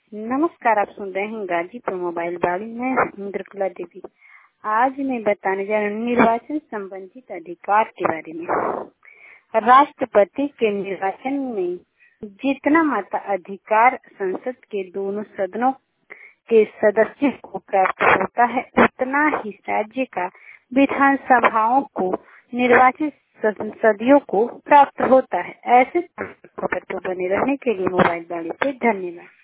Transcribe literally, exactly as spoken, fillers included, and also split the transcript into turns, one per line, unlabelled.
नमस्कार, आप सुन रहे हैं गाजीपुर मोबाइल बाड़ी में इंद्रकला देवी। आज मैं बताने जा रही हूँ निर्वाचन संबंधित अधिकार के बारे में। राष्ट्रपति के निर्वाचन में जितना मताधिकार संसद के दोनों सदनों के सदस्यों को प्राप्त होता है, उतना ही राज्य का विधानसभाओं को निर्वाचित संसदीयों को प्राप्त होता है। ऐसे खबर को बने रहने के लिए मोबाइल बाड़ी पे धन्यवाद।